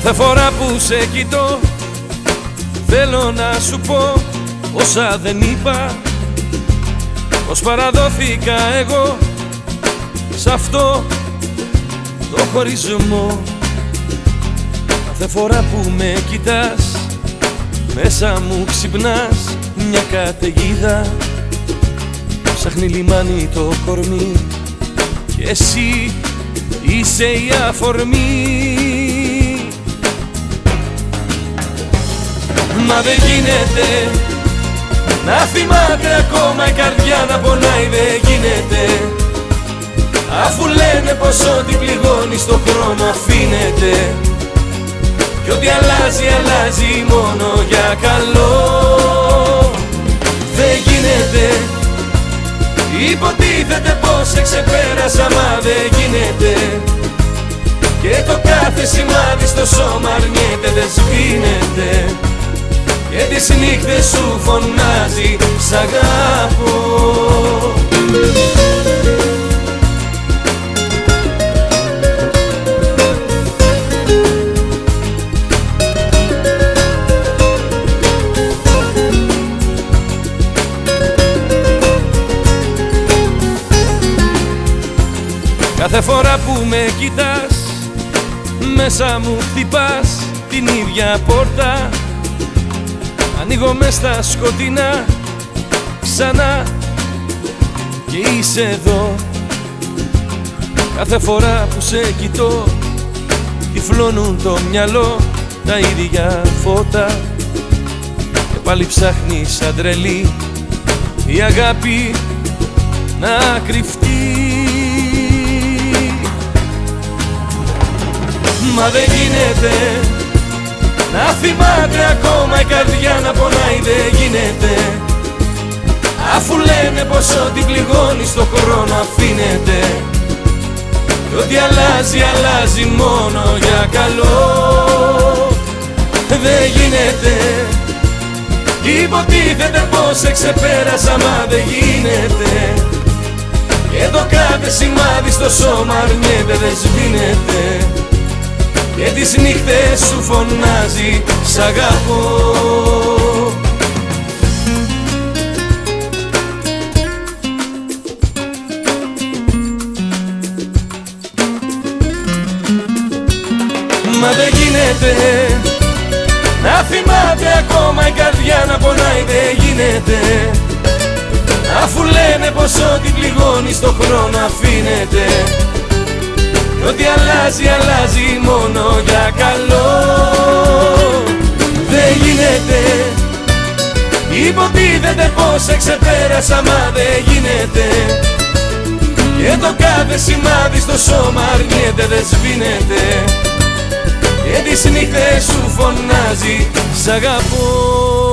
Κάθε φορά που σε κοιτώ θέλω να σου πω όσα δεν είπα, πως παραδόθηκα εγώ σ' αυτό το χωρισμό. Κάθε φορά που με κοιτάς μέσα μου ξυπνάς μια καταιγίδα, ψάχνει λιμάνι το κορμί και εσύ είσαι η αφορμή. Μα δεν γίνεται να θυμάται ακόμα η καρδιά να πονάει, δεν γίνεται, αφού λένε πως ό,τι πληγώνει στο χρόνο αφήνεται κι ό,τι αλλάζει, αλλάζει μόνο για καλό. Δεν γίνεται, υποτίθεται πως σε ξεπέρασα, μα δεν γίνεται, και το κάθε σημάδι στο σώμα αρνιέται, δεν σβήνεται, και τις νύχτες σου φωνάζει σ' αγαπώ. Κάθε φορά που με κοιτάς μέσα μου χτυπάς την ίδια πόρτα, ανοίγω μες στα σκοτεινά ξανά και είσαι εδώ. Κάθε φορά που σε κοιτώ τυφλώνουν το μυαλό τα ίδια φώτα και πάλι ψάχνεις σαν τρελή η αγάπη να κρυφτεί. Μα δεν γίνεται να θυμάται ακόμα η καρδιά να πονάει, δεν γίνεται, αφού λένε πως ό,τι πληγώνει στο χρόνο αφήνεται κι ό,τι αλλάζει, αλλάζει μόνο για καλό. Δεν γίνεται, υποτίθεται πως σε ξεπέρασα, μα δεν γίνεται, και το κάθε σημάδι στο σώμα αρνιέται, δεν σβήνεται, και τις νύχτες σου φωνάζει σ' αγαπώ. Μα δεν γίνεται να θυμάται ακόμα η καρδιά να πονάει, δεν γίνεται, αφού λένε πως ό,τι πληγώνει στο χρόνο αφήνεται κι ό,τι αλλάζει, αλλάζει μόνο για καλό. Δεν γίνεται, υποτίθεται πως σε ξεπέρασα, μα δεν γίνεται, και το κάθε σημάδι στο σώμα αρνιέται, δεν σβήνεται, και τις νύχτες σου φωνάζει σ' αγαπώ.